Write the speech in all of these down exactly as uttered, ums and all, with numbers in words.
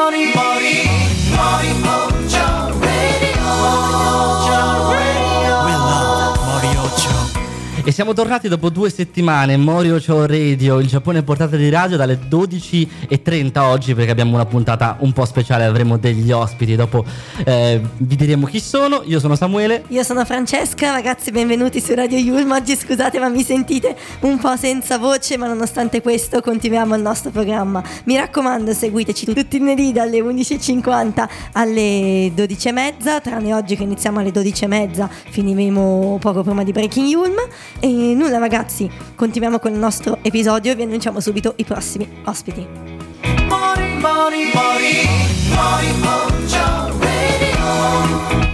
Mori Mori Mori Mojo Radio. We love Mori Ocho. E siamo tornati dopo due settimane. Mori Ocho Radio, il Giappone in portata di radio, dalle dodici e trenta oggi, perché abbiamo una puntata un po' speciale. Avremo degli ospiti, dopo eh, vi diremo chi sono. Io sono Samuele. Io sono Francesca. Ragazzi, benvenuti su Radio Yulm. Oggi scusate ma mi sentite un po' senza voce, ma nonostante questo continuiamo il nostro programma. Mi raccomando, seguiteci tutti i lunedì dalle undici e cinquanta alle dodici e mezza, tranne oggi che iniziamo alle dodici e mezza, finiremo poco prima di Breaking Yulm. E nulla ragazzi, continuiamo con il nostro episodio e vi annunciamo subito i prossimi ospiti. Mori Mori Mori Mori Mojo Radio.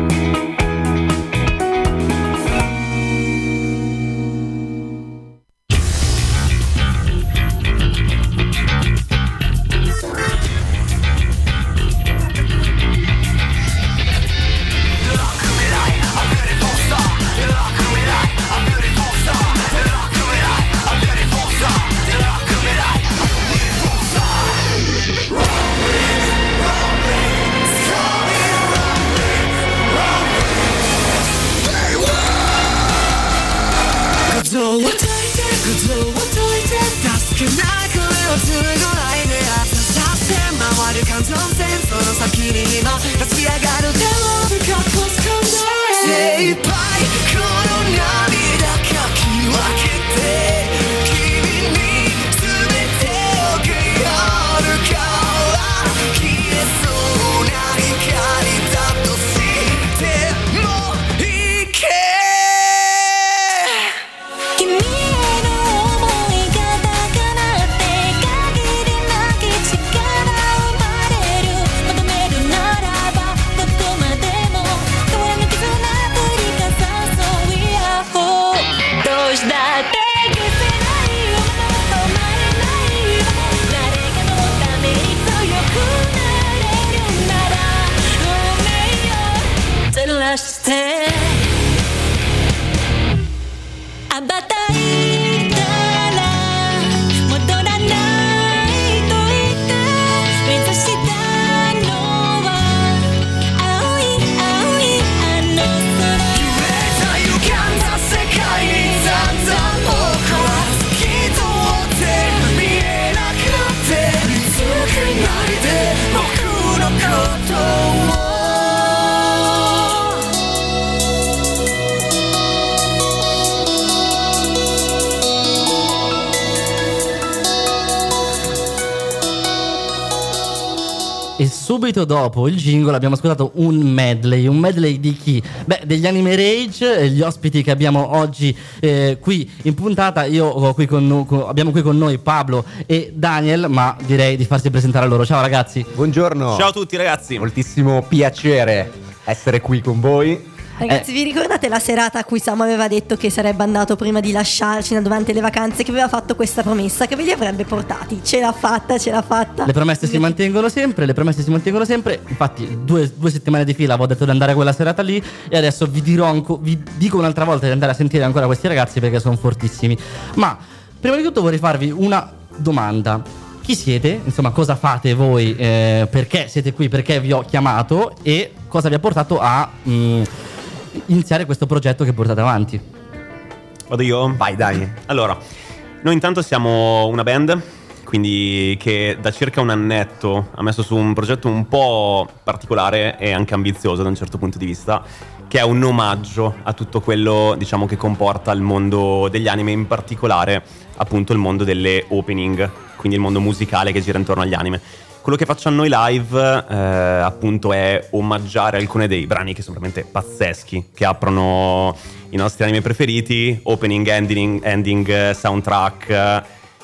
E subito dopo il jingle abbiamo ascoltato un medley. Un medley di chi? Beh, degli Anime Rage, gli ospiti che abbiamo oggi eh, qui in puntata. Io ho qui con, con, abbiamo qui con noi Pablo e Daniel, ma direi di farsi presentare loro. Ciao ragazzi. Buongiorno. Ciao a tutti ragazzi. Moltissimo piacere essere qui con voi. Ragazzi, Eh. vi ricordate la serata a cui Samu aveva detto che sarebbe andato prima di lasciarci durante le vacanze, che aveva fatto questa promessa che ve li avrebbe portati? Ce l'ha fatta, ce l'ha fatta. Le promesse si mantengono sempre, le promesse si mantengono sempre. Infatti due, due settimane di fila avevo detto di andare a quella serata lì, e adesso vi dirò anco, vi dico un'altra volta di andare a sentire ancora questi ragazzi, perché sono fortissimi. Ma prima di tutto vorrei farvi una domanda. Chi siete? Insomma, cosa fate voi? Eh, perché siete qui? Perché vi ho chiamato? E cosa vi ha portato a mh, iniziare questo progetto che portate avanti? Vado io? Vai, dai. Allora, noi intanto siamo una band, quindi che da circa un annetto ha messo su un progetto un po' particolare e anche ambizioso da un certo punto di vista, che è un omaggio a tutto quello, diciamo, che comporta il mondo degli anime, in particolare appunto il mondo delle opening, quindi il mondo musicale che gira intorno agli anime. Quello che facciamo noi live eh, appunto è omaggiare alcuni dei brani che sono veramente pazzeschi, che aprono i nostri anime preferiti, opening, ending, ending soundtrack,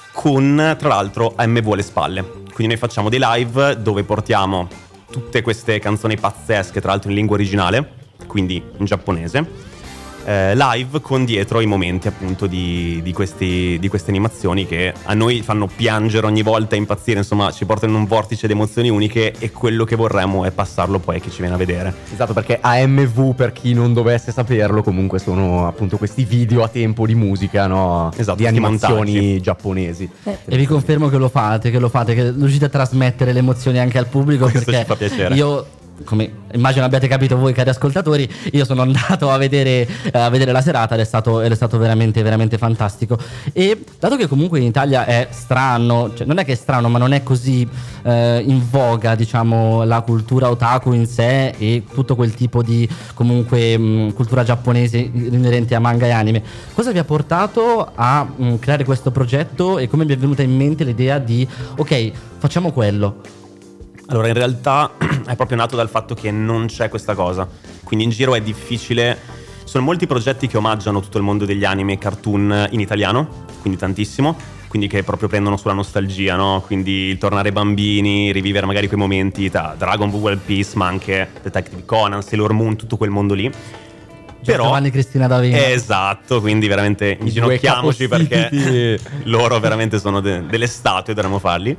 con tra l'altro A M V alle spalle. Quindi noi facciamo dei live dove portiamo tutte queste canzoni pazzesche, tra l'altro in lingua originale, quindi in giapponese, eh, live con dietro i momenti appunto di, di, questi, di queste animazioni che a noi fanno piangere ogni volta, impazzire, insomma ci portano in un vortice di emozioni uniche, e quello che vorremmo è passarlo poi a chi ci viene a vedere. Esatto, perché A M V, per chi non dovesse saperlo, comunque sono appunto questi video a tempo di musica, no? Esatto, Di questi animazioni montaggi. giapponesi. Eh. E vi confermo che lo fate, che lo fate, che riuscite a trasmettere le emozioni anche al pubblico. Questo perché ci fa piacere. Io, come immagino abbiate capito voi cari ascoltatori, io sono andato a vedere, eh, a vedere la serata ed è stato, ed è stato veramente veramente fantastico. E dato che comunque in Italia è strano, cioè non è che è strano, ma non è così eh, in voga, diciamo, la cultura otaku in sé e tutto quel tipo di comunque mh, cultura giapponese inerente a manga e anime, cosa vi ha portato a mh, creare questo progetto e come vi è venuta in mente l'idea di ok, facciamo quello? Allora, in realtà è proprio nato dal fatto che non c'è questa cosa. Quindi in giro è difficile. Sono molti progetti che omaggiano tutto il mondo degli anime e cartoon in italiano, quindi tantissimo. Quindi che proprio prendono sulla nostalgia, no? Quindi il tornare bambini, rivivere magari quei momenti tra Dragon Ball, One Piece, ma anche Detective Conan, Sailor Moon, tutto quel mondo lì. Però Giovanni Cristina D'Avena. esatto, quindi veramente inginocchiamoci perché capostipiti. loro veramente sono de- delle statue, dovremmo farli.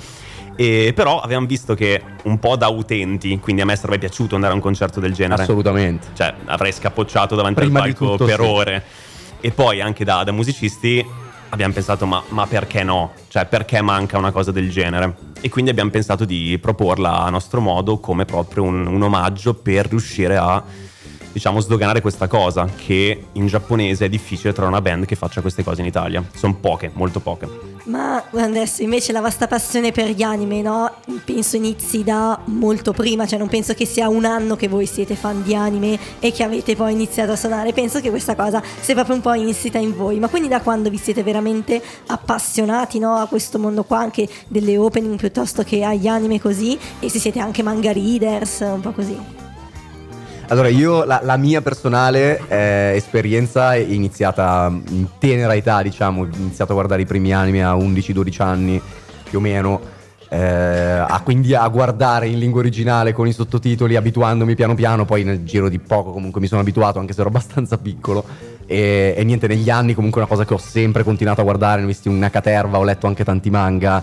E però avevamo visto che un po' da utenti, quindi a me sarebbe piaciuto andare a un concerto del genere. Assolutamente. Cioè avrei scapocciato davanti Prima al di palco tutto, per sì. ore. E poi anche da, da musicisti abbiamo pensato ma, ma perché no? Cioè perché manca una cosa del genere? E quindi abbiamo pensato di proporla a nostro modo come proprio un, un omaggio per riuscire a, diciamo, sdoganare questa cosa, che in giapponese è difficile trovare una band che faccia queste cose in Italia. Sono poche, molto poche. Ma adesso invece la vostra passione per gli anime, no? Penso inizi da molto prima, cioè non penso che sia un anno che voi siete fan di anime e che avete poi iniziato a suonare. Penso che questa cosa sia proprio un po' insita in voi. Ma quindi da quando vi siete veramente appassionati, no, a questo mondo qua, anche delle opening piuttosto che agli anime così, e se siete anche manga readers, un po' così? Allora, io la, la mia personale eh, esperienza è iniziata in tenera età, diciamo. Ho iniziato a guardare i primi anime a undici dodici anni più o meno, eh, a, quindi a guardare in lingua originale con i sottotitoli, abituandomi piano piano. Poi nel giro di poco comunque mi sono abituato, anche se ero abbastanza piccolo. E, e niente, negli anni comunque è una cosa che ho sempre continuato a guardare, ne ho visti una caterva, ho letto anche tanti manga.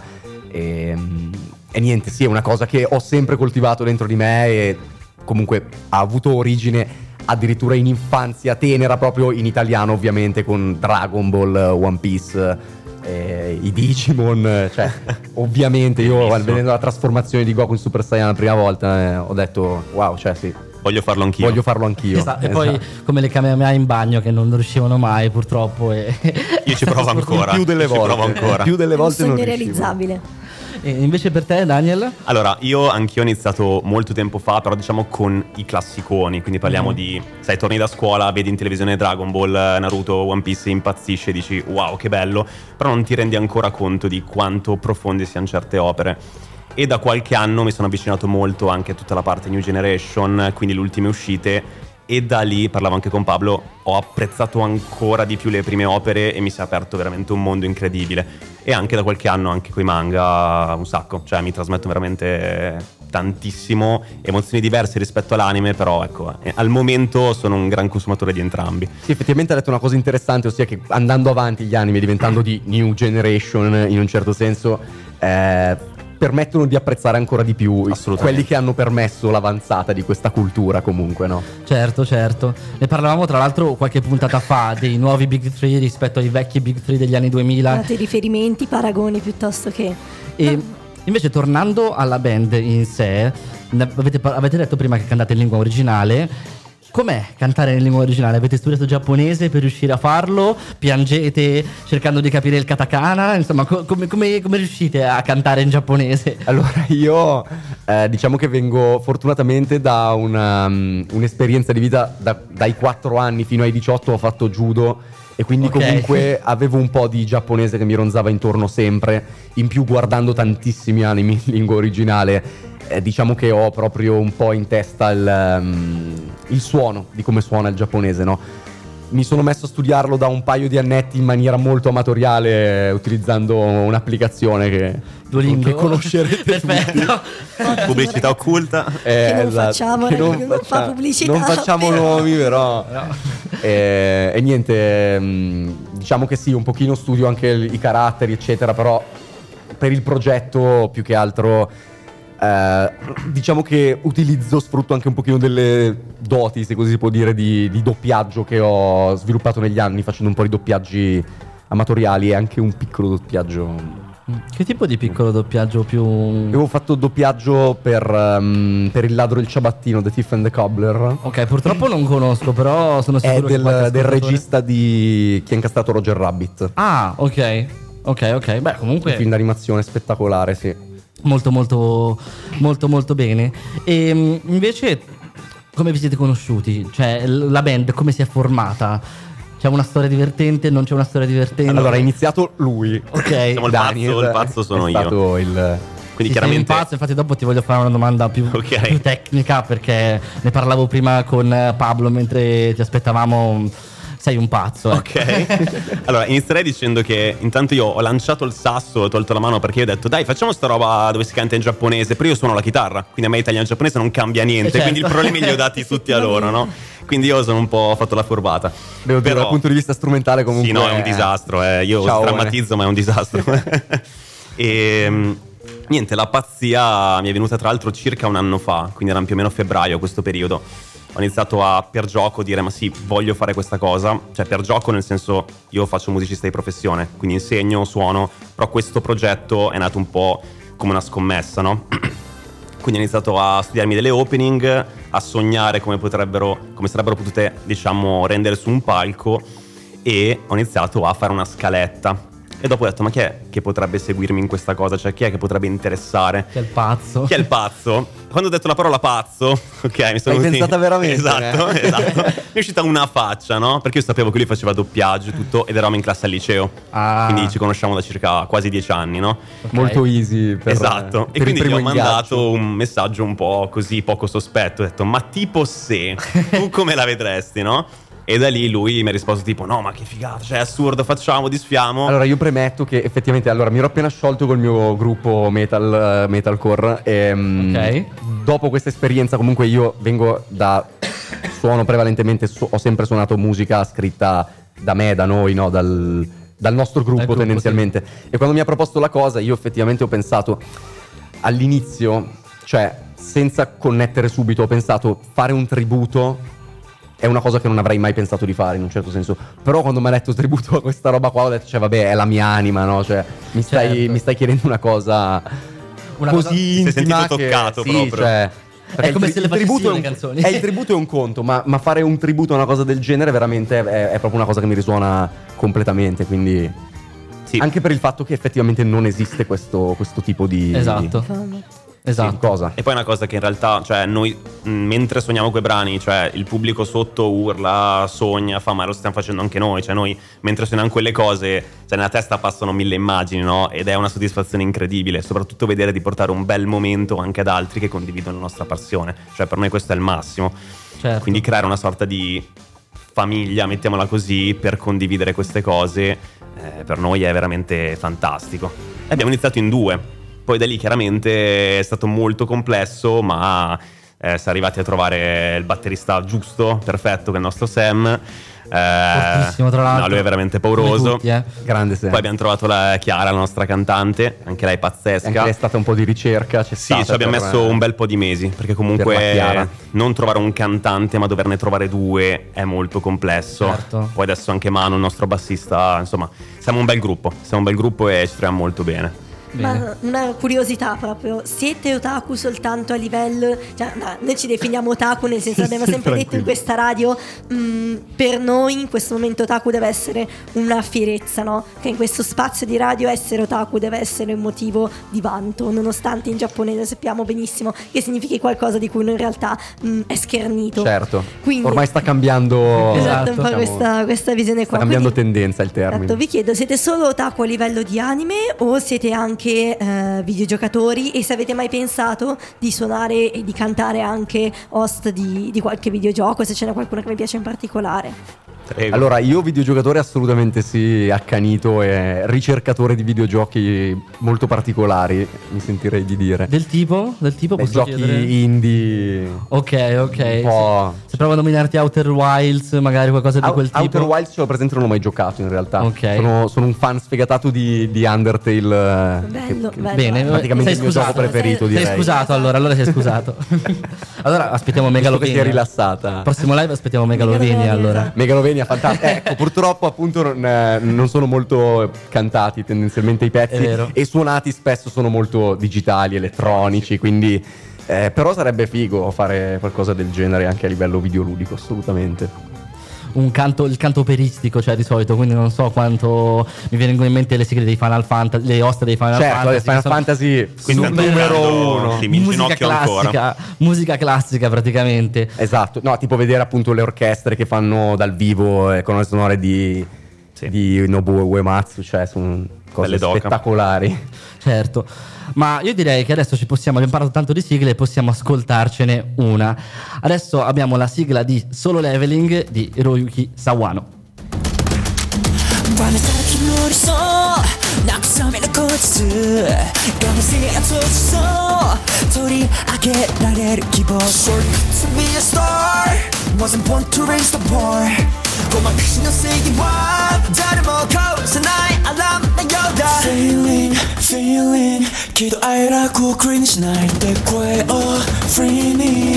E, e niente, sì, è una cosa che ho sempre coltivato dentro di me e comunque ha avuto origine addirittura in infanzia tenera, proprio in italiano ovviamente, con Dragon Ball, One Piece, eh, i Digimon, cioè ovviamente io Bellissimo. vedendo la trasformazione di Goku in Super Saiyan la prima volta eh, ho detto wow, cioè sì, Voglio farlo anch'io. voglio farlo anch'io. Esatto, e Esatto. poi come le Kamehameha in bagno che non riuscivano mai purtroppo e... Io ci provo ancora. più delle Ci provo volte, ancora. più delle È un volte non sogno riuscivo. realizzabile. E invece per te Daniel? Allora, io anch'io ho iniziato molto tempo fa, però diciamo con i classiconi, quindi parliamo Mm. di, sai, torni da scuola, vedi in televisione Dragon Ball, Naruto, One Piece, impazzisci e dici wow, che bello, però non ti rendi ancora conto di quanto profonde siano certe opere. E da qualche anno mi sono avvicinato molto anche a tutta la parte New Generation, quindi le ultime uscite, e da lì, parlavo anche con Pablo, ho apprezzato ancora di più le prime opere e mi si è aperto veramente un mondo incredibile. E anche da qualche anno anche coi manga un sacco, cioè mi trasmettono veramente tantissimo, emozioni diverse rispetto all'anime, però ecco, eh, al momento sono un gran consumatore di entrambi. Sì, effettivamente ha detto una cosa interessante, ossia che andando avanti gli anime, diventando di New Generation in un certo senso, eh, permettono di apprezzare ancora di più Assolutamente. quelli che hanno permesso l'avanzata di questa cultura comunque, no? Certo, certo. Ne parlavamo tra l'altro qualche puntata fa dei nuovi Big Three rispetto ai vecchi Big Three degli anni duemila. Date riferimenti, paragoni piuttosto che... E invece tornando alla band in sé, ne avete, par- avete detto prima che cantate in lingua originale. Com'è cantare in lingua originale? Avete studiato giapponese per riuscire a farlo? Piangete cercando di capire il katakana? Insomma, co- come, come- come riuscite a cantare in giapponese? Allora io eh, diciamo che vengo fortunatamente da una, um, un'esperienza di vita da- dai quattro anni fino ai diciotto ho fatto judo e quindi Ok. comunque avevo un po' di giapponese che mi ronzava intorno sempre, in più guardando tantissimi anime in lingua originale. Eh, diciamo che ho proprio un po' in testa il, um, il suono di come suona il giapponese, no? Mi sono messo a studiarlo da un paio di annetti in maniera molto amatoriale, utilizzando un'applicazione che, Duolingo? che conoscerete tutti. Perfetto. Pubblicità occulta. Eh, Che non esatto, facciamo, che non fa pubblicità, non facciamo però. nomi, però e, e niente, mh, diciamo che sì, un pochino studio anche il- i caratteri eccetera, però per il progetto più che altro eh, diciamo che utilizzo, sfrutto anche un pochino delle doti, se così si può dire, di, di doppiaggio che ho sviluppato negli anni facendo un po' di doppiaggi amatoriali e anche un piccolo doppiaggio. Che tipo di piccolo doppiaggio più... Avevo fatto doppiaggio per, um, per Il ladro e il ciabattino, The Thief and the Cobbler. Ok, purtroppo non conosco, però sono È sicuro che del, qualche del ascoltatore- regista di Chi ha incastrato Roger Rabbit. Ah, ok. Ok, ok. Beh, Un comunque film d'animazione spettacolare, sì. molto molto molto molto bene. E mh, invece come vi siete conosciuti? Cioè l- la band come si è formata? C'è una storia divertente? Non c'è una storia divertente? Allora, ha iniziato lui. ok. Siamo il Daniel pazzo, il pazzo sono è io. stato il... Quindi Sì, sei chiaramente un pazzo, infatti dopo ti voglio fare una domanda più, Ok. più tecnica, perché ne parlavo prima con eh, Pablo mentre ti aspettavamo. Sei un pazzo. eh. Ok. Allora, inizierei dicendo che intanto io ho lanciato il sasso, ho tolto la mano perché io ho detto dai, facciamo sta roba dove si canta in giapponese, però io suono la chitarra, quindi a me italiano e giapponese non cambia niente, Eh, certo. quindi i problemi li ho dati tutti a loro, no? Quindi io sono un po' ho fatto la furbata. Devo dire, dal punto di vista strumentale comunque... Sì, no, è un disastro, eh. Io Ciao, drammatizzo, ma è un disastro. E mh, niente, la pazzia mi è venuta tra l'altro circa un anno fa, quindi era più o meno febbraio questo periodo. Ho iniziato a per gioco dire ma sì, voglio fare questa cosa, cioè per gioco nel senso io faccio musicista di professione, quindi insegno, suono, però questo progetto è nato un po' come una scommessa, no? Quindi ho iniziato a studiarmi delle opening, a sognare come potrebbero, come sarebbero potute, diciamo, rendere su un palco, e ho iniziato a fare una scaletta. E dopo ho detto, ma chi è che potrebbe seguirmi in questa cosa? Cioè, chi è che potrebbe interessare? Che è il pazzo. Chi è il pazzo? Quando ho detto la parola pazzo, ok, mi sono L'hai venuti- pensata veramente, Esatto, eh? esatto. Mi è uscita una faccia, no? Perché io sapevo che lui faceva doppiaggio e tutto, ed eravamo in classe al liceo. Ah. Quindi ci conosciamo da circa quasi dieci anni, no? Ok. Molto easy per, Esatto, per e il quindi gli primo ho ingaggio. mandato un messaggio un po' così poco sospetto. Ho detto, ma tipo se, tu come la vedresti, no? E da lì lui mi ha risposto tipo, no ma che figata, cioè è assurdo, facciamo, disfiamo. Allora io premetto che effettivamente, allora mi ero appena sciolto col mio gruppo metal, eh, metalcore e mm, Ok. dopo questa esperienza comunque io vengo da, suono prevalentemente, su- ho sempre suonato musica scritta da me, da noi, no? Dal, dal nostro gruppo, gruppo, tendenzialmente. E quando mi ha proposto la cosa io effettivamente ho pensato all'inizio, cioè senza connettere subito, ho pensato fare un tributo è una cosa che non avrei mai pensato di fare in un certo senso. Però quando mi ha detto tributo a questa roba qua ho detto, cioè vabbè, è la mia anima, no? Cioè mi stai, Certo. mi stai chiedendo una cosa Una così cosa- Ti sei intima sentito che- toccato sì, proprio. cioè, perché il come tri- se le il facessi tributo io è le un- canzoni. È il tributo è un conto, ma, ma fare un tributo a una cosa del genere veramente è, è proprio una cosa che mi risuona completamente, quindi Sì. anche per il fatto che effettivamente non esiste questo, questo tipo di Esatto. di- Esatto. di cosa. E poi una cosa che in realtà, cioè noi mh, mentre suoniamo quei brani, cioè il pubblico sotto urla, sogna, fa, ma lo stiamo facendo anche noi, cioè noi mentre suoniamo quelle cose, cioè nella testa passano mille immagini, no? Ed è una soddisfazione incredibile, soprattutto vedere di portare un bel momento anche ad altri che condividono la nostra passione, cioè per noi questo è il massimo. Certo. Quindi creare una sorta di famiglia, mettiamola così, per condividere queste cose, eh, per noi è veramente fantastico. E abbiamo iniziato in due. Poi da lì chiaramente è stato molto complesso, ma eh, siamo arrivati a trovare il batterista giusto, perfetto, che è il nostro Sam. Eh, Fortissimo, tra l'altro. no, lui è veramente Come pauroso. tutti, eh. Grande Sam. Poi abbiamo trovato la Chiara, la nostra cantante, anche lei pazzesca. Anche lei è stata un po' di ricerca, c'è Sì, stata ci abbiamo per- messo un bel po' di mesi, perché per la Chiara. comunque non trovare un cantante, ma doverne trovare due è molto complesso. Certo. Poi adesso anche Manu, il nostro bassista, insomma, siamo un bel gruppo, siamo un bel gruppo e ci troviamo molto bene. Bene. Ma una curiosità proprio, siete otaku soltanto a livello, cioè no, noi ci definiamo otaku nel senso, abbiamo sì, sempre detto in tranquillo. questa radio, mh, per noi in questo momento otaku deve essere una fierezza, no? Che in questo spazio di radio essere otaku deve essere un motivo di vanto, nonostante in giapponese sappiamo benissimo che significhi qualcosa di cui uno in realtà mh, è schernito. Certo. Quindi- Ormai sta cambiando Esatto, un po' diciamo, questa, questa visione sta qua. cambiando Quindi- tendenza il termine. Esatto, vi chiedo, siete solo otaku a livello di anime o siete anche eh, videogiocatori, e se avete mai pensato di suonare e di cantare anche host di, di qualche videogioco, se ce n'è qualcuno che mi piace in particolare? Prego. Allora, io videogiocatore assolutamente sì, accanito e ricercatore di videogiochi molto particolari, mi sentirei di dire. Del tipo? Del tipo Beh, posso giochi chiedere? indie. Ok, ok. Un po'. Se, se provo a nominarti Outer Wilds, magari qualcosa di Out- quel tipo. Outer Wilds ce l'ho presente, non l'ho mai giocato in realtà. Ok. Sono, sono un fan sfegatato di, di Undertale. eh, Bello, che- bello. Bene, praticamente sei il mio scusato. gioco preferito, Sei direi. scusato allora, allora sei scusato. Allora aspettiamo Visto che Megalovania. si è rilassata. Prossimo live aspettiamo Megalovania Megalovania, allora. esatto. Megalovania, fantastico. Ecco, purtroppo appunto non, eh, non sono molto cantati tendenzialmente i pezzi È vero. e suonati spesso sono molto digitali, elettronici, quindi eh, però sarebbe figo fare qualcosa del genere anche a livello videoludico, assolutamente. Un canto, il canto operistico, cioè di solito, quindi non so quanto mi vengono in mente le sigle dei Final Fantasy, le hoste dei Final Certo, Fantasy. le Final che sono Fantasy Quindi super- stanno numero toccando uno. sì, mi musica inginocchio ancora. classica, musica classica praticamente. Esatto, no, tipo vedere appunto le orchestre che fanno dal vivo eh, colonne sonore di, Sì. di Nobuo Uematsu, cioè sono cose Belle doca. spettacolari. Certo, ma io direi che adesso ci possiamo, abbiamo parlato tanto di sigle e possiamo ascoltarcene una. Adesso abbiamo la sigla di Solo Leveling di Hiroyuki Sawano. バネされきの理想慰めの後日ガムシに閉じそう取り上げられる希望 Short to be a star Wasn't born to raise the bar ごまかしの正義は誰も壊せないアラームのようだ Feeling, feeling 喜怒哀楽を繰りにしないで声を Free me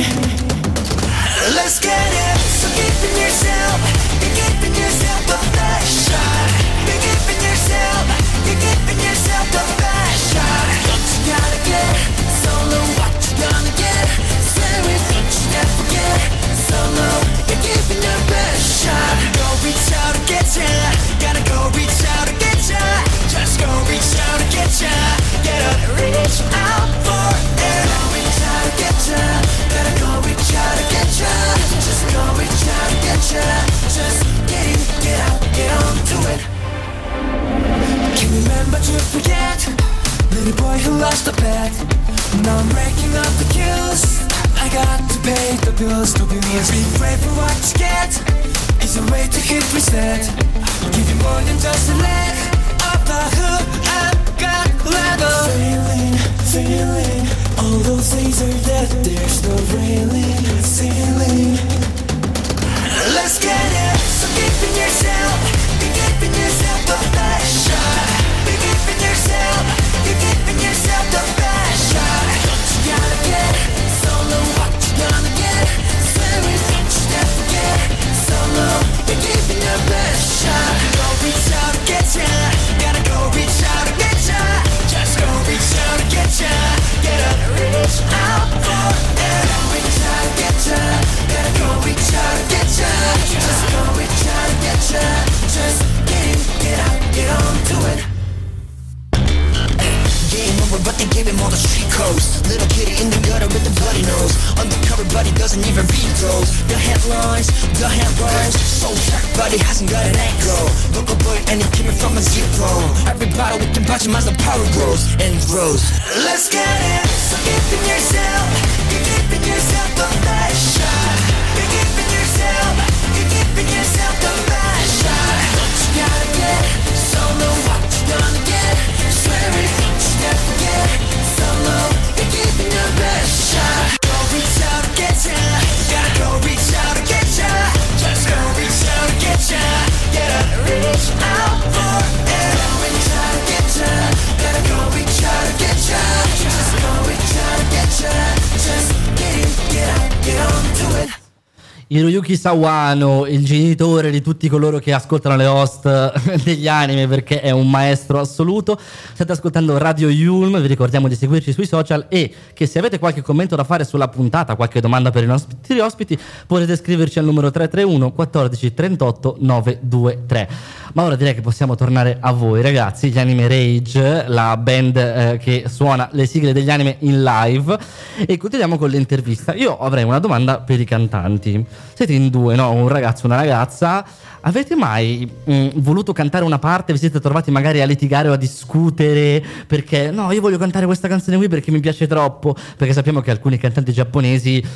Let's get it So give in yourself You're giving yourself the best shot You're giving yourself You're giving yourself the best shot What you gotta get Solo what you gonna get Swear it don't you never forget Solo You're giving your best shot Go reach out and get ya Gotta go reach out and get ya Just go reach out and get ya Get up reach out for it Go reach out and get ya Gotta go reach out and get ya Just go reach out and get ya Just get in, get out, get on to it Can you remember to forget Little boy who lost a bet Now I'm breaking up the queues I got to pay the bills, the bills Be brave for what you get It's a way to hit reset Give you more than just a leg Of the hook I've got leather Feeling, feeling All those things are dead There's no railing, ceiling Let's get it So give in yourself You're giving yourself the best shot You're giving yourself You're giving yourself the best shot Don't you gotta get Solo what you gonna get Swear it don't you never forget Solo You're giving your best shot Go reach out and get ya Gotta go reach out and get ya Just go reach out and get ya Get up reach out for it Go reach out and get ya Gotta go reach out and get ya Just go reach out and get ya Just get in, get out, get on to it Game over, but they gave him all the street codes. Little kitty in the gutter with the bloody nose. Undercover, but he doesn't even read those. The headlines, the headlines. So tracked, but he hasn't got an echo. Local boy, and he came from a zero. Everybody we can punch him as the power grows and grows. Let's get it. So give in yourself. You're giving yourself the best shot. You're giving yourself. You're giving yourself the best shot. Don't you gotta get solo? What you gonna get? Swear it, don't you never forget. Solo, you're giving your best shot. Go reach out and get ya. Gotta go reach out and get ya. Just go reach out and get ya. Get up, reach out for it. Go reach out and get ya. Gotta go reach out and get ya. Just go reach out and get ya. Just get in, get out, get on to it. Hiroyuki Sawano, il genitore di tutti coloro che ascoltano le host degli anime perché è un maestro assoluto. State ascoltando Radio Yulm, vi ricordiamo di seguirci sui social e che se avete qualche commento da fare sulla puntata, qualche domanda per i nostri ospiti, potete scriverci al numero tre tre uno quattordici trentotto novecentoventitré. Ma ora direi che possiamo tornare a voi ragazzi, gli Anime Rage, la band eh, che suona le sigle degli anime in live, e continuiamo con l'intervista. Io avrei una domanda per i cantanti. Siete in due, no? Un ragazzo e una ragazza. Avete mai mh, voluto cantare una parte? Vi siete trovati magari a litigare o a discutere perché no, io voglio cantare questa canzone qui perché mi piace troppo? Perché sappiamo che alcuni cantanti giapponesi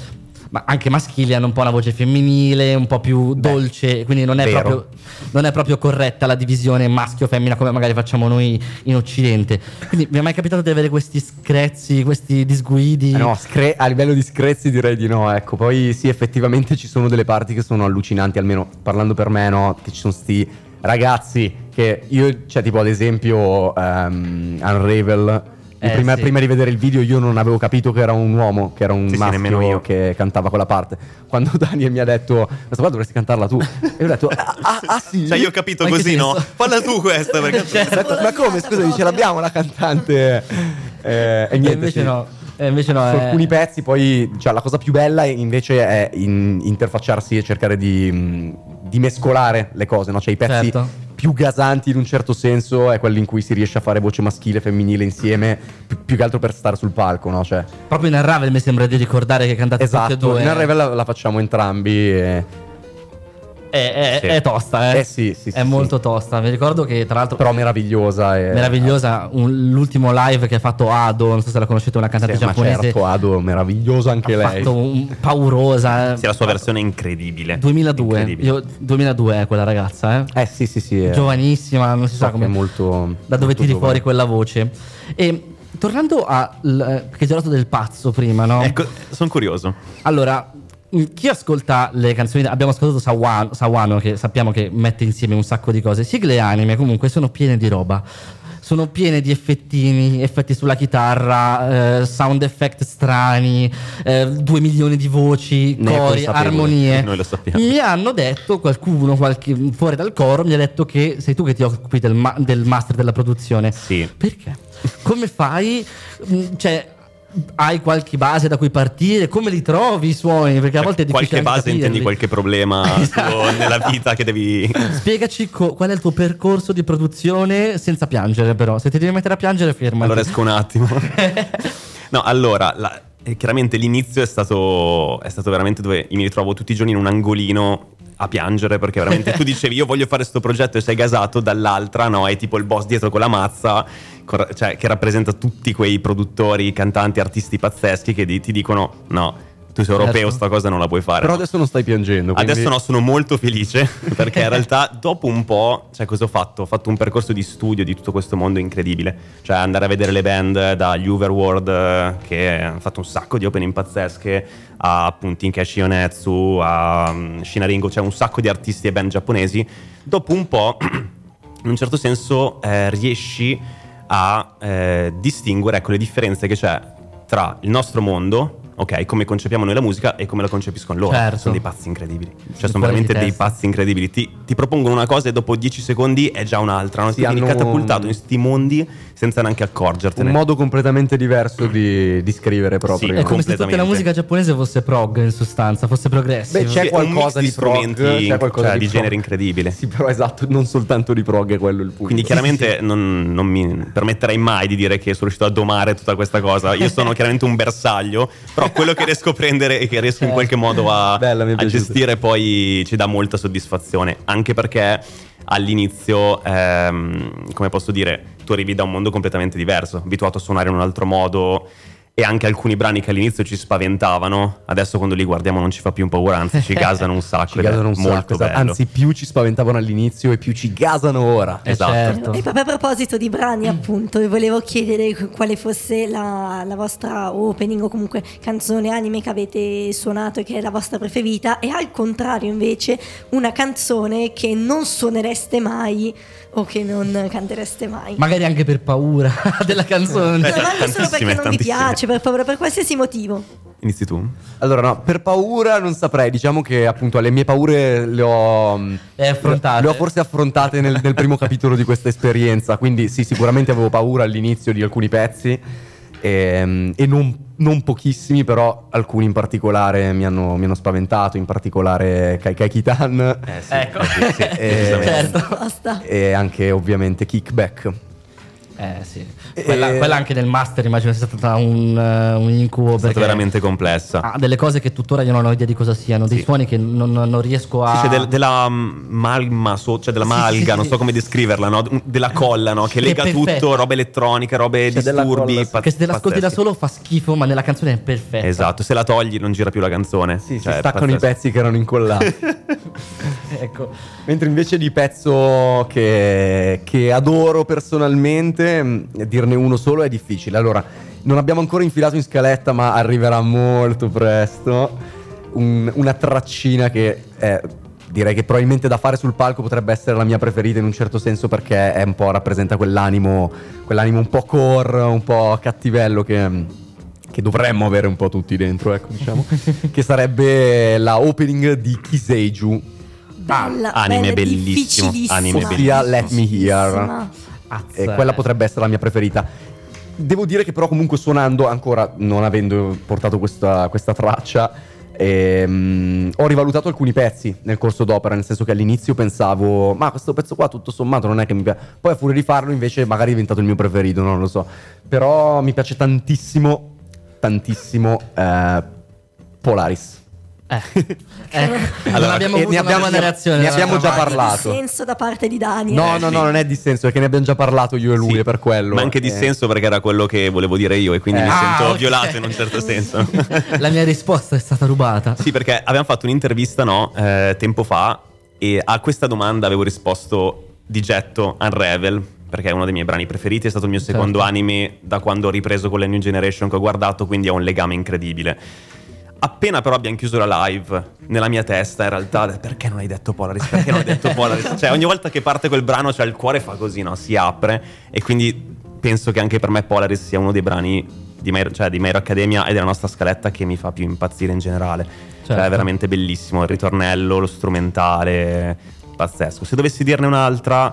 ma anche maschili hanno un po' una voce femminile, un po' più dolce, Beh, quindi non è, proprio, non è proprio corretta la divisione maschio-femmina come magari facciamo noi in Occidente. Quindi vi è mai capitato di avere questi screzi, questi disguidi? Eh no, scre- a livello di screzi direi di no, ecco. Poi sì, effettivamente ci sono delle parti che sono allucinanti, almeno parlando per me, no? Che ci sono sti ragazzi che io, cioè tipo ad esempio um, Unravel, Eh, prima, sì. prima di vedere il video io non avevo capito che era un uomo, che era un Sì, sì, nemmeno maschio io. che cantava quella parte. Quando Daniel mi ha detto questa qua dovresti cantarla tu, e io ho detto ah, ah, ah sì. Cioè io ho capito Ma in che così, no? senso? Falla tu questa perché Cioè, Ho detto, ma come scusa, ce l'abbiamo la cantante? Eh, e E niente, invece sì. no, e invece no. Su è- alcuni pezzi poi, cioè la cosa più bella invece è in- interfacciarsi e cercare di, mh, di mescolare le cose, no? Cioè i pezzi Certo. più gasanti in un certo senso è quelli in cui si riesce a fare voce maschile e femminile insieme, pi- più che altro per stare sul palco, no? Cioè, Proprio in Unravel mi sembra di ricordare che cantate tutte e esatto, due. in Unravel la, la facciamo entrambi e... È, è- Sì. è tosta, eh. Eh sì, sì, È sì, molto sì. tosta. Mi ricordo che tra l'altro però meravigliosa e... meravigliosa un- l'ultimo live che ha fatto Ado, non so se la conoscete, una cantante Sì, ma giapponese. certo, Ado, meravigliosa anche ha lei. fatto un, paurosa. sì, la sua versione è incredibile. duemiladue. Incredibile. Io, duemiladue è quella ragazza, eh. Eh sì, sì, sì. è- Giovanissima, non si so sa che è come molto... da dove molto tiri giovane. fuori quella voce. E tornando a l- che ti ho dato del pazzo prima, no? Ecco, sono curioso. Allora, mh, chi ascolta le canzoni, abbiamo ascoltato Sawano, Sawano, che sappiamo che mette insieme un sacco di cose. Sigle e anime comunque sono piene di roba. Sono piene di effettini, effetti sulla chitarra, eh, sound effect strani, eh, due milioni di voci, Ne è cori, consapevole. armonie. Noi lo sappiamo. Mi hanno detto, qualcuno qualche, fuori dal coro, mi ha detto che sei tu che ti occupi del, ma- del master della produzione. Sì. Perché? Come fai? Mm, Cioè, hai qualche base da cui partire? Come li trovi i suoni? Perché a volte è difficile Qualche anche base intendi capirli. qualche problema tuo nella vita che devi... Spiegaci co- qual è il tuo percorso di produzione senza piangere, però. Se ti devi mettere a piangere, fermati. Allora esco un attimo. No, allora, la- eh, chiaramente l'inizio è stato, è stato veramente dove mi ritrovo tutti i giorni in un angolino a piangere, perché veramente tu dicevi io voglio fare sto progetto e sei gasato, dall'altra no, è tipo il boss dietro con la mazza, cor- cioè che rappresenta tutti quei produttori, cantanti, artisti pazzeschi che di- ti dicono no, tu sei europeo, Certo. sta cosa non la puoi fare. Però no. adesso non stai piangendo. quindi- Adesso no, sono molto felice perché in realtà dopo un po', cioè cosa ho fatto? Ho fatto un percorso di studio di tutto questo mondo incredibile, cioè andare a vedere le band dagli Overworld eh, che hanno fatto un sacco di opening pazzesche, a appunto Inkeshi Yonetsu, a um, Shinaringo, cioè un sacco di artisti e band giapponesi. Dopo un po', in un certo senso, eh, riesci a eh, distinguere, ecco, le differenze che c'è tra il nostro mondo, ok, come concepiamo noi la musica e come la concepiscono loro. Certo. Sono dei pazzi incredibili. Cioè, Fuori sono veramente di dei testa. pazzi incredibili. Ti, ti propongono una cosa e dopo dieci secondi è già un'altra. No? Sì, Ti vieni hanno catapultato un- in sti mondi senza neanche accorgertene. un modo completamente diverso di, di scrivere proprio. Sì, È come se tutta la completamente. musica giapponese fosse prog, in sostanza, fosse progressive. Beh, c'è Sì, qualcosa un di mix prog, strumenti, c'è qualcosa cioè, di di prog. genere incredibile. Sì, però esatto, non soltanto di prog è quello il punto. Quindi chiaramente non, non mi permetterei mai di dire che sono riuscito a domare tutta questa cosa. Io sono chiaramente un bersaglio, però quello che riesco a prendere e che riesco in qualche modo a, Bella, mi è a piaciuta. gestire poi ci dà molta soddisfazione. Anche perché all'inizio, ehm, come posso dire, tu arrivi da un mondo completamente diverso, abituato a suonare in un altro modo. E anche alcuni brani che all'inizio ci spaventavano, adesso quando li guardiamo non ci fa più paura, anzi ci gasano un sacco. ci ed è gasano un molto sacco, esatto. bello. Anzi, più ci spaventavano all'inizio e più ci gasano ora. Eh, esatto. certo. E proprio a proposito di brani, appunto, vi volevo chiedere quale fosse la, la vostra opening o comunque canzone anime che avete suonato e che è la vostra preferita, e al contrario invece una canzone che non suonereste mai o che non cantereste mai. Magari anche per paura della canzone. No, Eh, ma anche solo perché tantissime, non vi tantissime. piace, per paura, per qualsiasi motivo. Inizi tu? Allora, no, per paura non saprei. Diciamo che appunto le mie paure le ho, Le hai affrontate. le ho forse affrontate nel, nel primo capitolo di questa esperienza. Quindi sì, sicuramente avevo paura all'inizio di alcuni pezzi e, e non, non pochissimi, però alcuni in particolare mi hanno, mi hanno spaventato, in particolare Kai Kai Kitan Eh sì, Ecco. sì, sì, Eh, giustamente. Certo. Basta. e anche ovviamente Kickback. Eh sì, quella, quella anche nel master immagino sia stata un, uh, un incubo. È stata veramente complessa. Ha delle cose che tuttora io non ho idea di cosa siano, dei sì. suoni che non, non riesco a... Sì, c'è del, della malma, so, cioè della sì, malga, sì, non sì. so come descriverla, no? Della colla, no? Che lega tutto, robe elettroniche, robe C'è disturbi. colla, pazz- che se te l'ascolti da pazzeschi. solo fa schifo, ma nella canzone è perfetta. Esatto, se la togli non gira più la canzone. Sì, cioè, si staccano i pezzi che erano incollati. Ecco. Mentre invece di pezzo che, che adoro personalmente, mh, dirne uno solo è difficile. Allora, non abbiamo ancora infilato in scaletta, ma arriverà molto presto un- una traccina che è, direi che probabilmente da fare sul palco potrebbe essere la mia preferita in un certo senso, perché è un po' rappresenta quell'animo, quell'animo un po' core, un po' cattivello che... che dovremmo avere un po' tutti dentro, ecco, diciamo. Che sarebbe la opening di Kiseiju, Bella, anime bella, bellissimo, difficilissima. anime ossia Let Me Hear. Difficilissima. E quella potrebbe essere la mia preferita. Devo dire che però comunque suonando, ancora non avendo portato questa, questa traccia, ehm, ho rivalutato alcuni pezzi nel corso d'opera, nel senso che all'inizio pensavo ma questo pezzo qua tutto sommato non è che mi piace, poi a furia di farlo invece magari è diventato il mio preferito, non lo so. Però mi piace tantissimo, tantissimo eh, Polaris. Eh, ecco, non Allora, abbiamo e avuto ne una abbiamo- buona reazione. ne dalla abbiamo già parte. parlato. Senso da parte di Dani. No, eh. no, sì. no, non è dissenso, è che ne abbiamo già parlato io e lui, Sì, è per quello. Ma anche Eh, dissenso perché era quello che volevo dire io e quindi Eh. mi Ah, sento ok. violato in un certo senso. La mia risposta è stata rubata. Sì, perché abbiamo fatto un'intervista, no, eh, tempo fa, e a questa domanda avevo risposto di getto Unravel, perché è uno dei miei brani preferiti, è stato il mio secondo Certo. anime da quando ho ripreso con la New Generation che ho guardato, quindi ho un legame incredibile. Appena però abbiamo chiuso la live, nella mia testa in realtà, perché non hai detto Polaris? Perché non hai detto Polaris? Cioè ogni volta che parte quel brano, cioè il cuore fa così, no? Si apre, e quindi penso che anche per me Polaris sia uno dei brani di My, cioè di My Hero Academia e della nostra scaletta che mi fa più impazzire in generale. Cioè Certo. è veramente bellissimo, il ritornello, lo strumentale, pazzesco. Se dovessi dirne un'altra,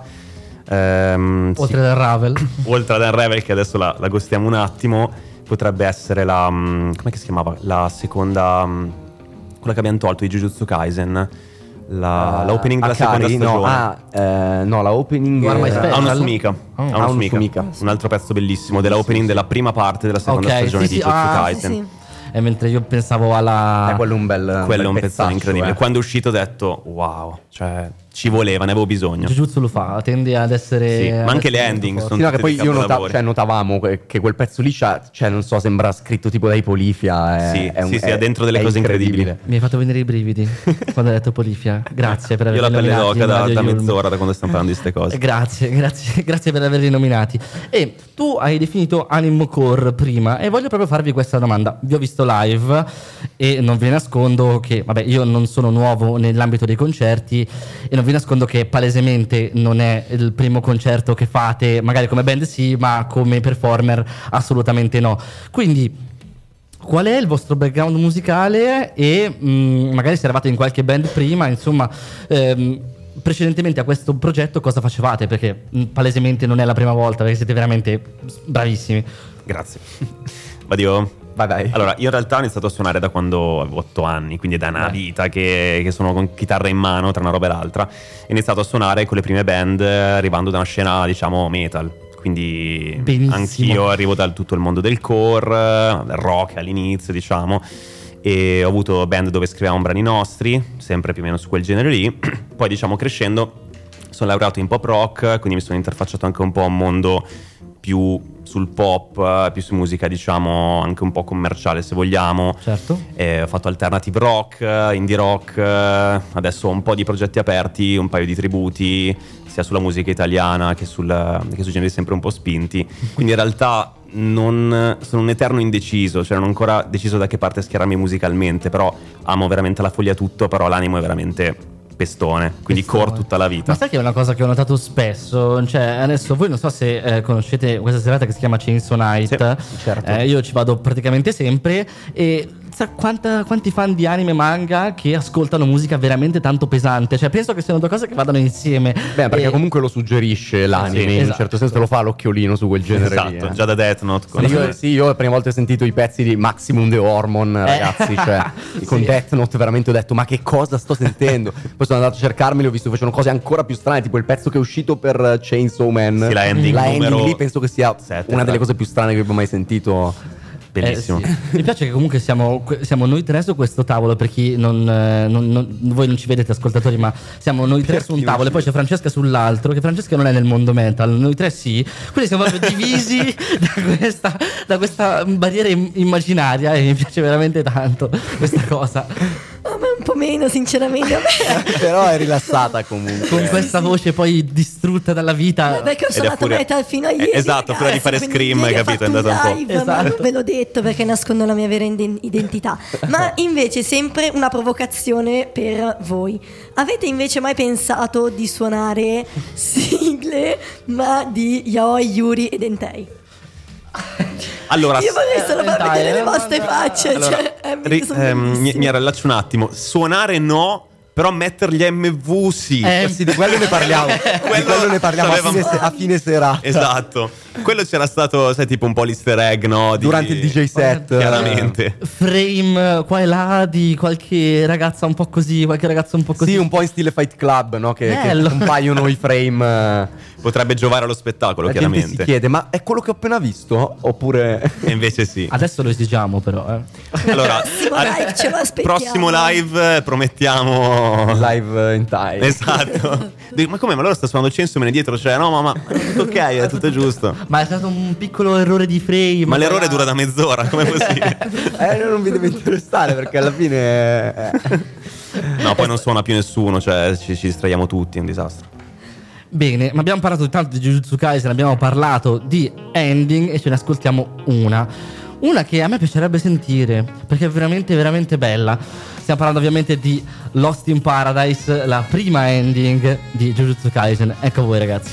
ehm, sì, Oltre dal Ravel. oltre ad Unravel, che adesso la, la gustiamo un attimo, potrebbe essere la mm, come si chiamava? La seconda, mm, quella che abbiamo tolto di Jujutsu Kaisen, la, la opening della Akari, seconda no, stagione. ah, eh, no, la opening Guarda, My eh, Special. Ha una Sumika, Oh. ha Ah, una uno Sumika. Sumika. Un altro pezzo bellissimo della opening della prima parte della seconda Ok, stagione sì, di sì, Jujutsu ah, Kaisen. Sì, sì. E mentre io pensavo alla... è quello un bel Quello è un bel pezzone pezzaccio, incredibile. eh. Quando è uscito ho detto wow, cioè ci voleva, ne avevo bisogno. Jujutsu lo fa, tende ad essere... Sì, ma ad anche le essere ending molto sono- Sì, no, che tutti poi dei io nota- capolavori. cioè, notavamo que- che quel pezzo lì c'ha, cioè non so, sembra scritto tipo dai Polifia. È, Sì, è un- sì, sì, è- ha dentro delle è cose incredibili. Mi hai fatto venire i brividi quando hai detto Polifia. Grazie per Io averli la pelle nominati d'oca in da, Radio da Yulm. mezz'ora da quando stiamo parlando di queste cose. Grazie, grazie, grazie per averli nominati. E tu hai definito Anime Core prima e voglio proprio farvi questa domanda. Vi ho visto live e non vi nascondo che, vabbè, io non sono nuovo nell'ambito dei concerti e non vi nascondo che palesemente non è il primo concerto che fate, magari come band sì, ma come performer assolutamente no. Quindi qual è il vostro background musicale e mh, magari se eravate in qualche band prima, insomma, ehm, precedentemente a questo progetto cosa facevate? Perché mh, palesemente non è la prima volta, perché siete veramente bravissimi. Grazie. Vado io? Vai, vai. Allora, io in realtà ho iniziato a suonare da quando avevo otto anni, quindi è da una Beh. vita che, che sono con chitarra in mano tra una roba e l'altra. Ho iniziato a suonare con le prime band eh, arrivando da una scena, diciamo, metal. Quindi Benissimo. anch'io arrivo da tutto il mondo del core, del rock all'inizio, diciamo. E ho avuto band dove scrivevamo brani nostri, sempre più o meno su quel genere lì. Poi, diciamo, crescendo sono laureato in pop rock, quindi mi sono interfacciato anche un po' a un mondo più sul pop, eh, più su musica, diciamo, anche un po' commerciale se vogliamo. Certo. Eh, ho fatto alternative rock, eh, indie rock, eh, adesso ho un po' di progetti aperti, un paio di tributi, sia sulla musica italiana che, sul, che su generi sempre un po' spinti. Quindi in realtà non sono un eterno indeciso, cioè non ho ancora deciso da che parte schierarmi musicalmente, però amo veramente la foglia tutto, però l'animo è veramente pestone, quindi Pestone. core tutta la vita. Ma sai che è una cosa che ho notato spesso? Cioè, adesso voi non so se eh, conoscete questa serata che si chiama Chainsaw Night. Sì, certo. Eh, io ci vado praticamente sempre e chissà quanta, quanti fan di anime e manga che ascoltano musica veramente tanto pesante. Cioè penso che siano due cose che vadano insieme. Beh, perché E- comunque lo suggerisce l'anime, Sì, in un esatto. certo senso te lo fa l'occhiolino su quel genere Esatto, lì, eh. già da Death Note. con- Io, sì, io la prima volta ho sentito i pezzi di Maximum The Hormone, ragazzi, cioè con Sì. Death Note veramente ho detto ma che cosa sto sentendo? Poi sono andato a cercarmeli, ho visto che facevano cose ancora più strane, tipo il pezzo che è uscito per Chainsaw Man. Sì, la ending la numero ending lì penso che sia sette, una delle esatto. cose più strane che abbia mai sentito. Bellissimo. Eh, sì. Mi piace che comunque siamo, siamo noi tre su questo tavolo. Per chi non, eh, non- non- voi non ci vedete, ascoltatori, ma siamo noi tre Per su un chi non tavolo ci e poi c'è Francesca sull'altro. Che Francesca non è nel mondo metal, noi tre sì. Quindi siamo proprio divisi da, questa, da questa barriera im- immaginaria. E mi piace veramente tanto questa cosa. A me un po' meno, sinceramente. A me- Però è rilassata comunque. Con questa voce poi distrutta dalla vita. Perché ho Ed è suonato furia- metal fino a Eh, ieri. esatto, prima di fare ragazzi, Scream, quindi hai ieri ho capito, è fatto andata un po'. live, ma Esatto. ve l'ho detto perché nascondo la mia vera inde- identità. Ma invece sempre una provocazione per voi. Avete invece mai pensato di suonare sigle ma di Yaoi, Yuri e Dentei? Allora, Io vorrei solo far dai, vedere eh, le vostre facce. allora, cioè, eh, mi- ri- sono ehm, mi, bellissime. mi rallaccio un attimo. Suonare no, però mettergli M V sì. Eh, Sì, di quello ne parliamo. Di quello ne parliamo a c'avevamo- fine, se- a fine serata. Esatto. Quello c'era stato, sai, tipo un po' l'easter egg, no? Di- Durante il D J set. Chiaramente. frame qua e là di qualche ragazza un po' così, qualche ragazzo un po' così. Sì, un po' in stile Fight Club, no? Che, che Bello. compaiono i frame. eh, Potrebbe giovare allo spettacolo, La gente si chiaramente. chiede, ma è quello che ho appena visto? Oppure... E invece sì. Adesso lo esigiamo però, eh. Allora, Prossimo al- live ce lo aspettiamo. prossimo live eh, promettiamo live in time. Esatto. Dico, ma come? Ma loro sta suonando Chainsaw Man dietro, cioè no, ma, ma è tutto ok, è tutto giusto. Ma è stato un piccolo errore di frame. Ma l'errore qua- dura da mezz'ora, com'è possibile? Eh, non vi deve interessare perché alla fine... eh. No, poi non suona più nessuno, cioè ci, ci distraiamo tutti, è un disastro. Bene, ma abbiamo parlato tanto di Jujutsu Kaisen, abbiamo parlato di ending e ce ne ascoltiamo una. Una che a me piacerebbe sentire, perché è veramente, veramente bella. Stiamo parlando ovviamente di Lost in Paradise, la prima ending di Jujutsu Kaisen. Ecco a voi ragazzi.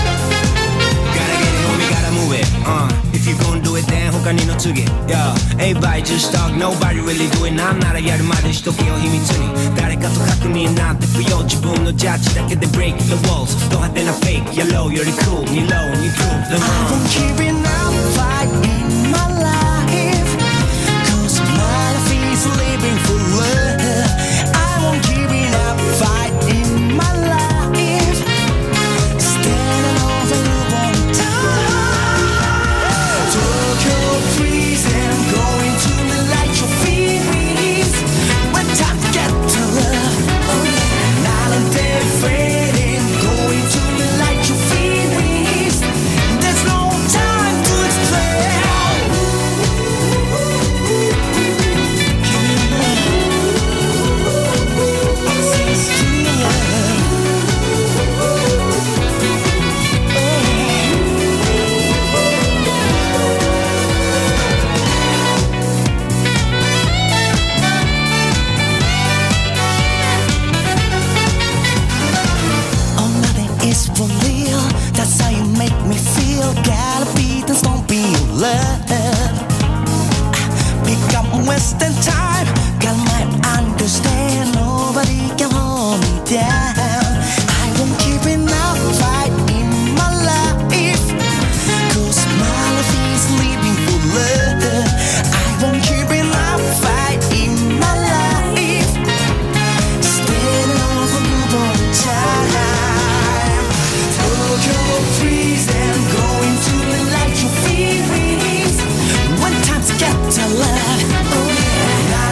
Gotta get it, homie, gotta move it. Uh, if you gon' do it, then 他にの次 Yeah, everybody just talk, nobody really do it なんならやるまでしとけよ秘密に誰かと確認なんて不要自分のジャッジだけで break the walls ド派手な fake, yellow より cool 二ローに prove them I won't keep it up fight in my life Cause my life is living for love I won't keep it up fight in my life Standing over one time Tokyo freezing Going to the light your feelings When time to get to love Oh yeah Night and day fading Going to the light your feelings There's no time to explain Oh, nothing is for real. That's how you make me feel. Gotta be this, don't be in love. Pick up wasting time. Got my understand. Nobody can hold me down. I won't keep it up fight in my life. Cause my life is living for love. I won't keep it up fight in my life. Standing over you all the time. Tokyo freezing, going to the light your feelings. When times get to love, oh yeah.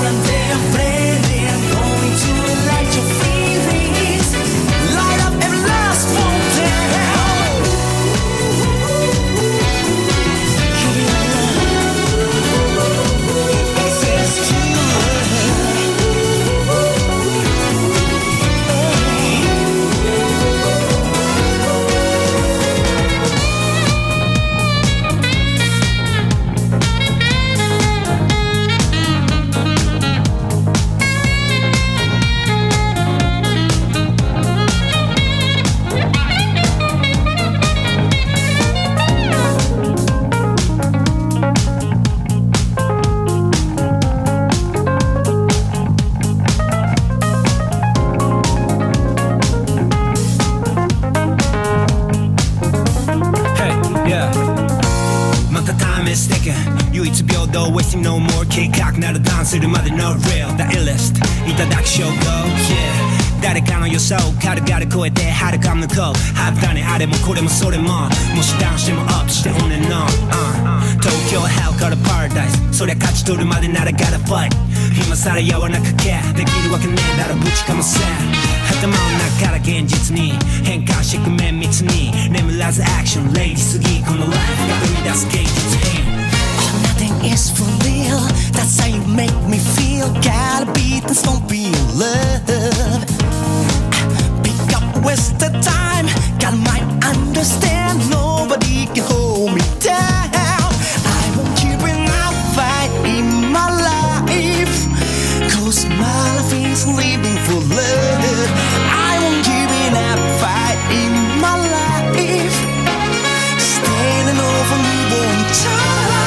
するまで no real the illest いただく証拠 yeah 誰かの予想軽々超えてはるか向こうはったねあれもこれもそれももしダウンしてもアップして on and on、uh、東京 hell から paradise そりゃ勝ち取るまでなら gotta fight 今さらやわなくけできるわけねえだろぶちかませ頭の中から現実に変換してく綿密に眠らずアクションレイジすぎこのライフが生み出す芸術品 Nothing is for real. That's how you make me feel. Gotta be this, don't be in love. Pick up, waste the time. God might understand. Nobody can hold me down. I won't keep it out fight in my life. Cause my life is living for love. I won't keep it out fight in my life. Standing over newborn time.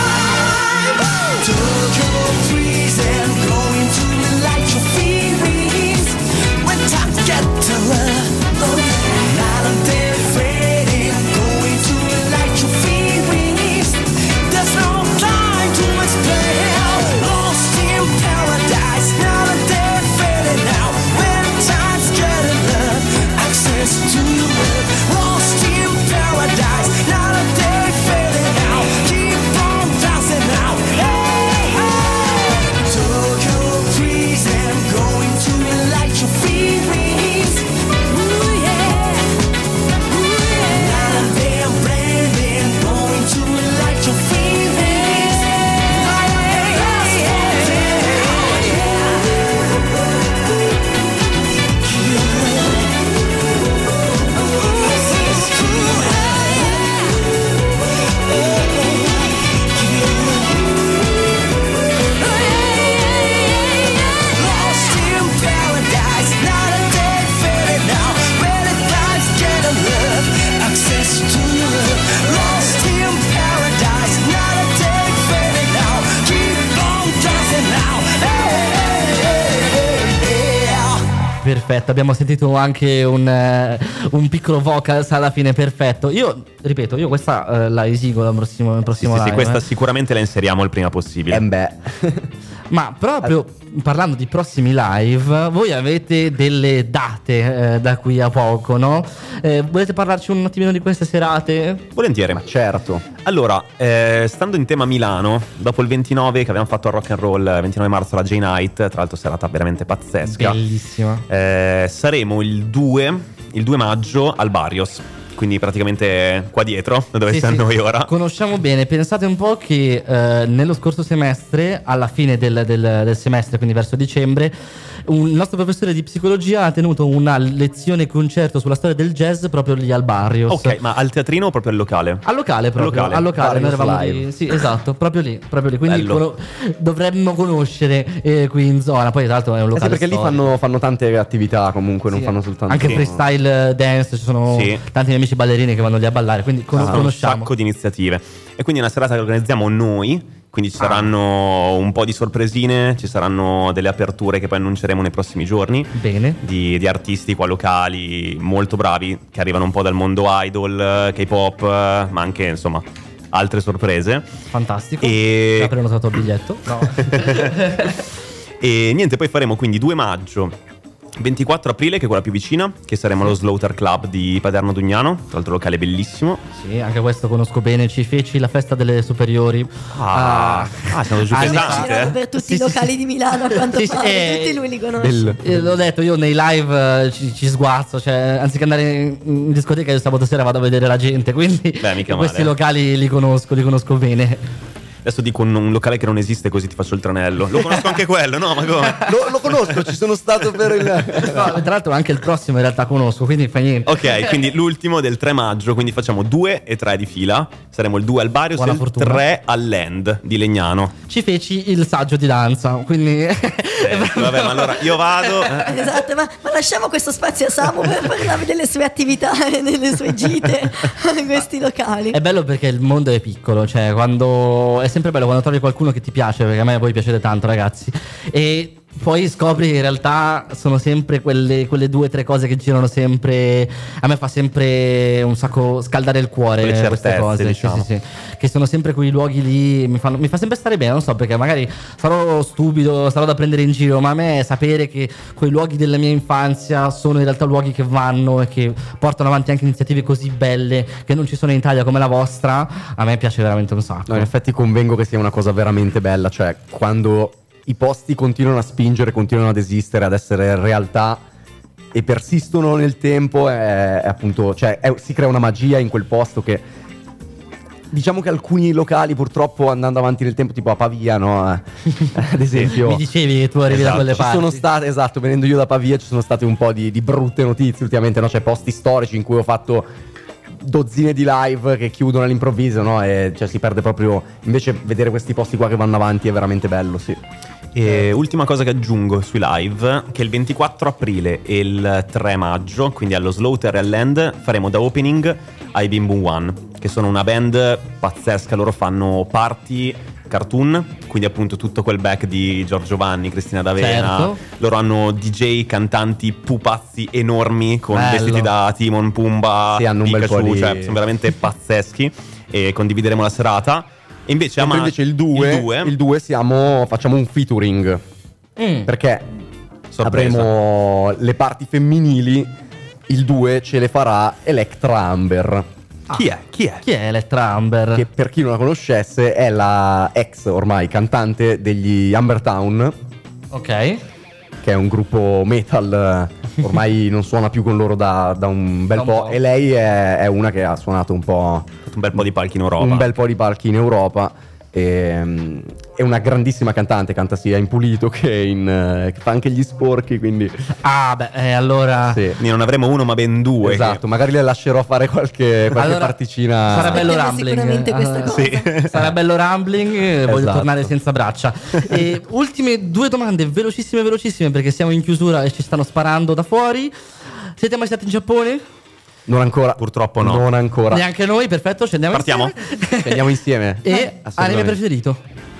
Tokyo freezing, going to light your feelings. When time get to love, oh yeah. Night and day fading, going to light your feelings. There's no time to explain. Lost in paradise, night and day fading now. When time's getting love, access to your love. Lost in paradise, night and day fading now. Keep on dancing now. Going to light your feelings. Ooh yeah, ooh yeah. Now and then blending. Going to light your feelings. Oh yeah, yeah, Perfetto, abbiamo sentito anche un, uh, un piccolo vocals alla fine perfetto. Io ripeto, io questa uh, la esigo al prossimo, al prossimo sì, sì, live. sì, questa eh. sicuramente la inseriamo il prima possibile. Eh beh. Ma proprio parlando di prossimi live, voi avete delle date eh, da qui a poco, no? Eh, volete parlarci un attimino di queste serate? Volentieri. Ma certo. Allora, eh, stando in tema Milano, dopo il ventinove che abbiamo fatto al Rock and Roll, ventinove marzo la J-Night, tra l'altro serata veramente pazzesca. Bellissima. Eh, saremo il due, il due maggio al Barrios. Quindi praticamente qua dietro, dove Sì, siamo sì, noi ora. Conosciamo bene. Pensate un po' che eh, nello scorso semestre, alla fine del, del, del semestre, quindi verso dicembre, un, il nostro professore di psicologia ha tenuto una lezione concerto sulla storia del jazz proprio lì al Barrios. Ok, ma al teatrino o proprio al locale? Al locale proprio, Al locale. al locale, noi Barrios eravamo Live. lì, sì, esatto, proprio lì, proprio lì. Quindi Bello. cono- dovremmo conoscere eh, qui in zona. Poi tra l'altro è un Eh sì, locale perché lì storico. fanno, fanno tante attività comunque, non Sì, fanno soltanto anche freestyle dance, ci sono Sì. tanti miei amici ballerini che vanno lì a ballare, quindi con- Ci sono un conosciamo. sacco di iniziative. E quindi è una serata che organizziamo noi. Quindi ci saranno un po' di sorpresine, ci saranno delle aperture che poi annunceremo nei prossimi giorni. Bene. Di, di artisti qua locali molto bravi che arrivano un po' dal mondo idol, K-pop, ma anche insomma altre sorprese. Fantastico. E- Ha prenotato il biglietto. No. E niente, poi faremo quindi due maggio, ventiquattro aprile, che è quella più vicina, che saremo allo Slaughter Club di Paderno Dugnano, tra l'altro locale bellissimo. Sì, anche questo conosco bene. Ci feci la festa delle superiori. Ah, ah siamo giù anni pesante, fa. Girato eh. per tutti Sì, i sì, locali sì. di Milano a quanto Sì, sì, pare, eh, tutti lui li conosce. Bello. Eh, l'ho detto, io nei live eh, ci, ci sguazzo, cioè anziché andare in, in discoteca io sabato sera vado a vedere la gente, quindi Beh, mica questi male. locali li conosco, li conosco bene. Adesso dico un, un locale che non esiste, così ti faccio il tranello. Lo conosco anche quello, no? Ma come? Lo, lo conosco, ci sono stato per il... No, tra l'altro anche il prossimo in realtà conosco, quindi fa niente. Ok, quindi l'ultimo del tre maggio, quindi facciamo due e tre di fila. Saremo il due al Barrios e Buona il fortuna. tre all'End di Legnano. Ci feci il saggio di danza, quindi Eh, vabbè, ma allora io vado. eh. Esatto, ma, ma lasciamo questo spazio a Samu per parlare delle sue attività e delle sue gite in questi locali. è bello perché il mondo è piccolo, cioè quando è sempre bello quando trovi qualcuno che ti piace, perché a me voi piacete tanto ragazzi, e poi scopri che in realtà sono sempre quelle, quelle due o tre cose che girano sempre. A me fa sempre un sacco scaldare il cuore Quelle queste certezze, cose, diciamo. sì, sì, sì. Che sono sempre quei luoghi lì, mi, fanno, mi fa sempre stare bene, non so perché magari sarò stupido, sarò da prendere in giro, ma a me sapere che quei luoghi della mia infanzia sono in realtà luoghi che vanno e che portano avanti anche iniziative così belle che non ci sono in Italia come la vostra, a me piace veramente un sacco. No, in effetti convengo che sia una cosa veramente bella, cioè quando i posti continuano a spingere, continuano ad esistere, ad essere realtà e persistono nel tempo, è, è appunto, cioè è, si crea una magia in quel posto che diciamo che alcuni locali purtroppo andando avanti nel tempo, tipo a Pavia, no? Ad esempio Mi dicevi che tu arrivi esatto, da quelle ci parti. sono state, esatto, venendo io da Pavia ci sono state un po' di, di brutte notizie ultimamente, no? C'è posti storici in cui ho fatto dozzine di live che chiudono all'improvviso, no? E cioè si perde proprio. Invece vedere questi posti qua che vanno avanti è veramente bello, sì. E ultima cosa che aggiungo sui live, che il ventiquattro aprile e il tre maggio, quindi allo Slaughter Land, faremo da opening ai Bim Boom One, che sono una band pazzesca. Loro fanno party cartoon, quindi appunto tutto quel back di Giorgio Vanni, Cristina D'Avena. Certo. Loro hanno D J, cantanti, pupazzi enormi con Bello. vestiti da Timon, Pumba, Sì, hanno un bel Pikachu, po' di- cioè sono veramente pazzeschi, e condivideremo la serata. E invece, a Mentre ma- invece il due, il due il due siamo, facciamo un featuring Mm. perché sorpresa. avremo le parti femminili. Il due ce le farà Electra Amber, Chi è? Chi è? Chi è Electra Amber? che per chi non la conoscesse è la ex ormai cantante degli Amber Town, Ok. che è un gruppo metal, eh, ormai non suona più con loro da, da un bel Da un po', po'. e lei è, è una che ha suonato un po', Un bel po' di palchi in Europa. un bel po' di palchi in Europa. E, mm, è una grandissima cantante, canta sia in pulito che in eh, che fa anche gli sporchi, quindi Ah, beh, eh, allora. sì. Quindi non avremo uno ma ben due. Esatto, magari le lascerò fare qualche, qualche Allora, particina. sarà bello Aspettiamo rambling. sicuramente questa Ah, cosa. Sì. Sarà bello rambling, eh, voglio Esatto. tornare senza braccia. E ultime due domande velocissime velocissime perché siamo in chiusura e ci stanno sparando da fuori. Siete mai stati in Giappone? Non ancora. Purtroppo no. Non ancora. Neanche noi, perfetto, scendiamo Partiamo? insieme. Ci andiamo insieme. E anime Assolutamente. preferito?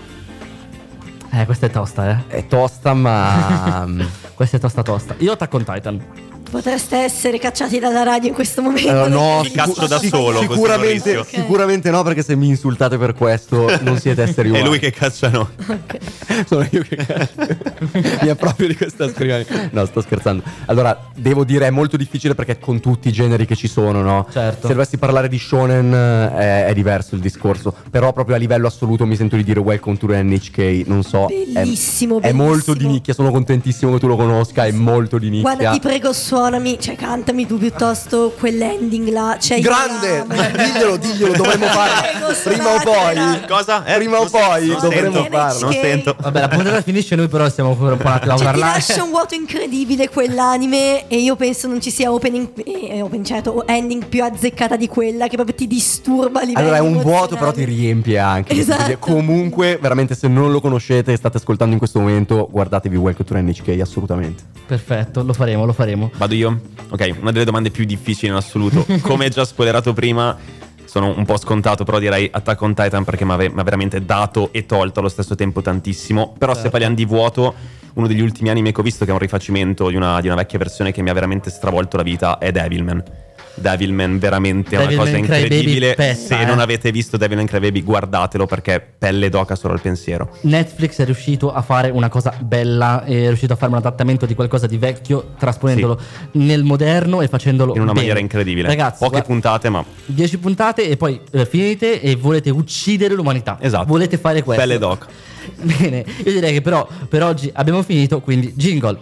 Eh, questa è tosta, eh. È tosta, ma Questa è tosta tosta. Io Attack on Titan. Potreste essere cacciati dalla radio in questo momento. Eh, no, perché- Mi cazzo da solo, così sicuramente, non rischio. sicuramente no, perché se mi insultate per questo non siete esseri È umani. lui che cacciano. Sono io che mi è proprio di questa scrivania. No, sto scherzando. Allora, devo dire è molto difficile perché con tutti i generi che ci sono, no? Certo. Se dovessi parlare di shonen eh, è, è diverso il discorso. Però proprio a livello assoluto mi sento di dire Welcome to N H K. Non so. è- Bellissimo, È, molto di bellissimo. nicchia. Sono contentissimo che tu lo conosca. È molto di nicchia. Guarda, ti prego, suonami, cioè cantami tu piuttosto quell'ending là. Cioè, io Grande! l'amo. diglielo, diglielo, dovremmo fare Prego, prima o suonatela. poi. Cosa? Eh, Prima o non poi sento, non dovremmo sento. farlo. Non sento. Vabbè, la puntata finisce, noi però stiamo ancora un po' un attimo a Cioè, ti parlare. lascia un vuoto incredibile quell'anime e io penso non ci sia opening, eh, opening certo, o ending più azzeccata di quella che proprio ti disturba a livello Allora è un vuoto, emozionale. però ti riempie anche. Esatto. Comunque, veramente, se non lo conoscete e state ascoltando in questo momento, guardatevi Welcome to N H K, assolutamente. Perfetto, lo faremo, lo faremo. Vado io? Ok, una delle domande più difficili in assoluto. Come già spoilerato prima, sono un po' scontato, però direi Attack on Titan perché mi ha veramente dato e tolto allo stesso tempo tantissimo. Però se parliamo di vuoto, uno degli ultimi anime che ho visto, che è un rifacimento di una, di una vecchia versione che mi ha veramente stravolto la vita, è Devilman. Devilman veramente è una Devilman cosa Crybaby incredibile. pezza, Se eh. non avete visto Devilman Crybaby, guardatelo perché pelle d'oca solo al pensiero. Netflix è riuscito a fare una cosa bella, è riuscito a fare un adattamento di qualcosa di vecchio, trasponendolo nel moderno e facendolo In una bene. maniera incredibile. Ragazzi, Poche guarda, puntate, ma dieci puntate e poi eh, finite e volete uccidere l'umanità. Esatto. Volete fare questo. pelle d'oca. Bene, io direi che però per oggi abbiamo finito, quindi jingle.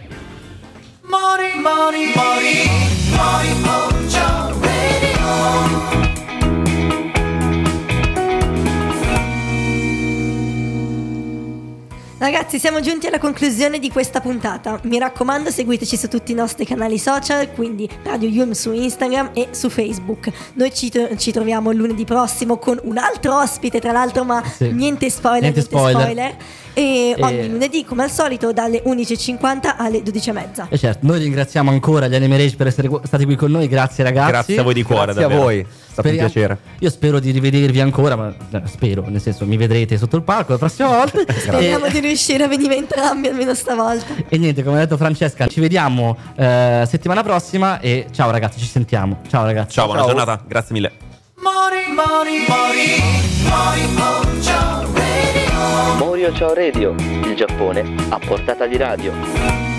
Mori, mori, mori, mori, mojo radio. Ragazzi, siamo giunti alla conclusione di questa puntata. Mi raccomando, seguiteci su tutti i nostri canali social, quindi Radio Yulm su Instagram e su Facebook. Noi ci, ci troviamo lunedì prossimo con un altro ospite, tra l'altro, ma Sì. niente spoiler, Niente niente, spoiler. spoiler. E, E- ogni lunedì, come al solito, dalle undici e cinquanta alle dodici e mezza. E certo, noi ringraziamo ancora gli Anime Rage per essere gu- stati qui con noi, grazie ragazzi. Grazie a voi di cuore, Grazie a davvero. voi, è stato un Speriamo- piacere. Io spero di rivedervi ancora, ma eh, spero, nel senso mi vedrete sotto il palco la prossima volta. Speriamo E- di riuscire riuscire a venire entrambi almeno stavolta. E niente, come ha detto Francesca, ci vediamo eh, settimana prossima e ciao ragazzi, ci sentiamo. Ciao ragazzi. Ciao, buona Ciao. giornata, grazie mille. Morio Ciao Radio, il Giappone a portata di radio.